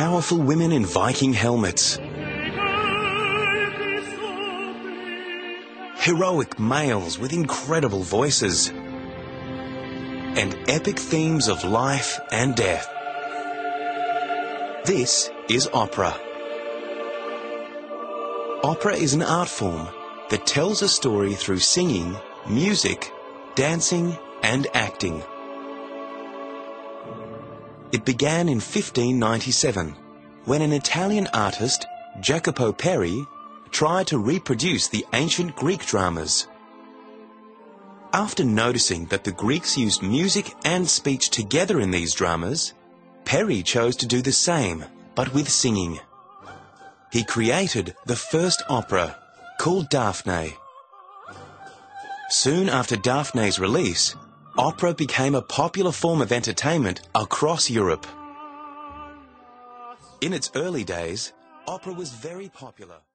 powerful women in Viking helmets, heroic males with incredible voices, and epic themes of life and death. This is opera. Opera is an art form that tells a story through singing, music, dancing, and acting. It began in 1597, when an Italian artist, Jacopo Peri, tried to reproduce the ancient Greek dramas. After noticing that the Greeks used music and speech together in these dramas, Peri chose to do the same, but with singing. He created the first opera, called Daphne. Soon after Daphne's release, opera became a popular form of entertainment across Europe. In its early days, opera was very popular.